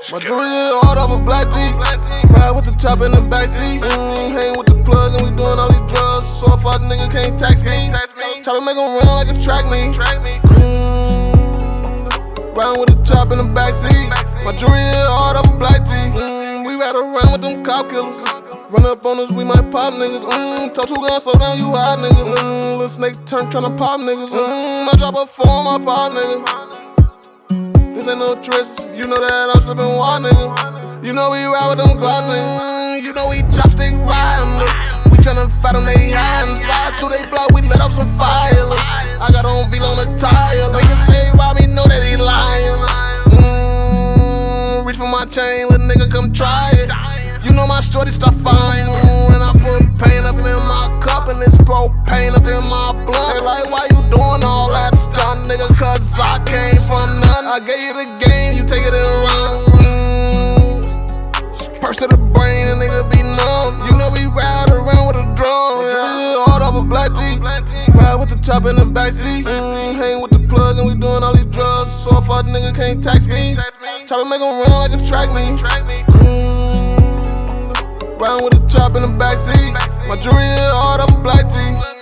My jewelry hard off a black tee. Ride with the chopper in the backseat. Hang with the plug and we doing all these drugs. So if a nigga can't tax me, chopper make him run like a track meet. Riding with the chopper in the backseat. My jewelry hard off a black tee. We ride around with them cop killers. Run up on us, we might pop niggas. Talk too gun, slow down, you hot nigga. Little snake turn tryna pop niggas. I drop a four on my pop nigga. This ain't no tricks, you know that I'm sippin' wild nigga. You know we ride with them clocks nigga. You know we chopstick riding, look. We tryna fight them, they hiding. Slide through they block, we let up some fire, look. I got on V on the tire, look. Niggas say why me know that he lying. Reach for my chain, little nigga come try it. You know my shorty start flying. And I put pain up in my cup and it's propane up in my blunt. They like, why you doing all that stunt, nigga? Cause I came from nothing. I gave you the game, you take it and run. Purse to the brain, a nigga be numb. You know we ride around with a drum. Hard off a black tee. Ride with the chopper in the backseat. Hang with the plug and we doing all these drugs. So if a nigga can't tax me, chopper make him run like a track meet. Riding with the chop in the backseat. My jewelry hard off a black tee.